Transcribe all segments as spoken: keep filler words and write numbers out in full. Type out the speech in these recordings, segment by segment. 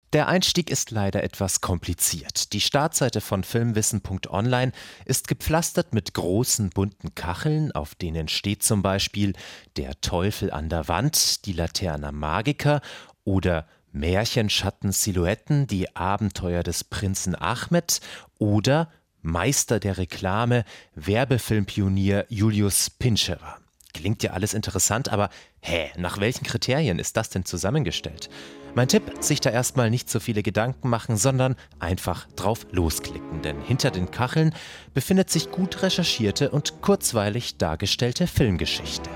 Der Einstieg ist leider etwas kompliziert. Die Startseite von filmwissen punkt online ist gepflastert mit großen bunten Kacheln, auf denen steht zum Beispiel Der Teufel an der Wand, die Laterna Magica oder Märchen, Schatten, Silhouetten, die Abenteuer des Prinzen Ahmed oder Meister der Reklame, Werbefilmpionier Julius Pinscherer. Klingt ja alles interessant, aber hä, nach welchen Kriterien ist das denn zusammengestellt? Mein Tipp, sich da erstmal nicht so viele Gedanken machen, sondern einfach drauf losklicken. Denn hinter den Kacheln befindet sich gut recherchierte und kurzweilig dargestellte Filmgeschichte.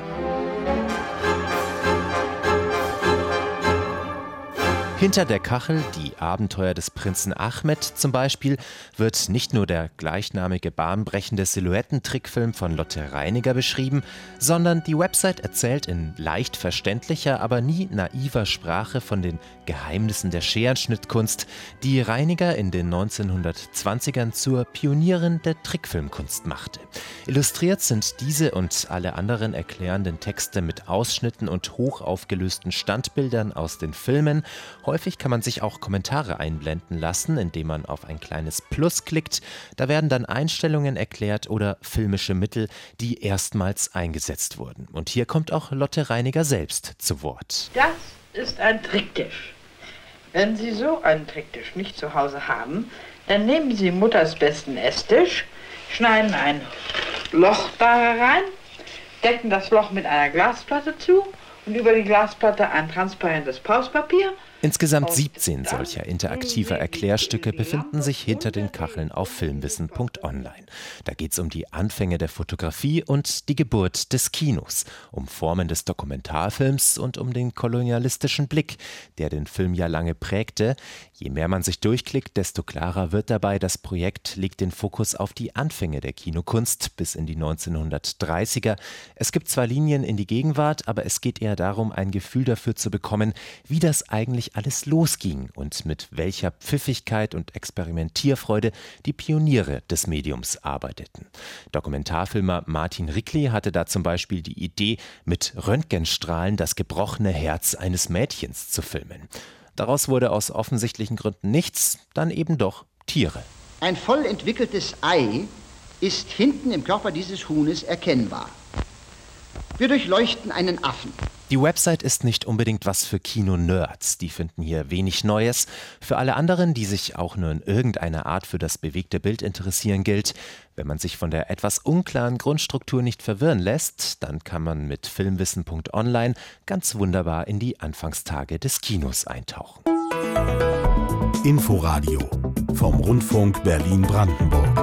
Hinter der Kachel, die Abenteuer des Prinzen Ahmed zum Beispiel, wird nicht nur der gleichnamige bahnbrechende Silhouettentrickfilm von Lotte Reiniger beschrieben, sondern die Website erzählt in leicht verständlicher, aber nie naiver Sprache von den Geheimnissen der Scherenschnittkunst, die Reiniger in den neunzehnhundertzwanzigern zur Pionierin der Trickfilmkunst machte. Illustriert sind diese und alle anderen erklärenden Texte mit Ausschnitten und hochaufgelösten Standbildern aus den Filmen. Häufig kann man sich auch Kommentare einblenden lassen, indem man auf ein kleines Plus klickt. Da werden dann Einstellungen erklärt oder filmische Mittel, die erstmals eingesetzt wurden. Und hier kommt auch Lotte Reiniger selbst zu Wort. Das ist ein Tricktisch. Wenn Sie so einen Tricktisch nicht zu Hause haben, dann nehmen Sie Mutters besten Esstisch, schneiden ein Loch da rein, decken das Loch mit einer Glasplatte zu und über die Glasplatte ein transparentes Pauspapier. Insgesamt siebzehn solcher interaktiver Erklärstücke befinden sich hinter den Kacheln auf filmwissen punkt online. Da geht es um die Anfänge der Fotografie und die Geburt des Kinos, um Formen des Dokumentarfilms und um den kolonialistischen Blick, der den Film ja lange prägte. Je mehr man sich durchklickt, desto klarer wird dabei, das Projekt legt den Fokus auf die Anfänge der Kinokunst bis in die neunzehnhundertdreißiger. Es gibt zwar Linien in die Gegenwart, aber es geht eher darum, ein Gefühl dafür zu bekommen, wie das eigentlich alles losging und mit welcher Pfiffigkeit und Experimentierfreude die Pioniere des Mediums arbeiteten. Dokumentarfilmer Martin Rickli hatte da zum Beispiel die Idee, mit Röntgenstrahlen das gebrochene Herz eines Mädchens zu filmen. Daraus wurde aus offensichtlichen Gründen nichts, dann eben doch Tiere. Ein voll entwickeltes Ei ist hinten im Körper dieses Huhnes erkennbar. Wir durchleuchten einen Affen. Die Website ist nicht unbedingt was für Kino-Nerds, die finden hier wenig Neues. Für alle anderen, die sich auch nur in irgendeiner Art für das bewegte Bild interessieren, gilt, wenn man sich von der etwas unklaren Grundstruktur nicht verwirren lässt, dann kann man mit filmwissen punkt online ganz wunderbar in die Anfangstage des Kinos eintauchen. Inforadio vom Rundfunk Berlin-Brandenburg.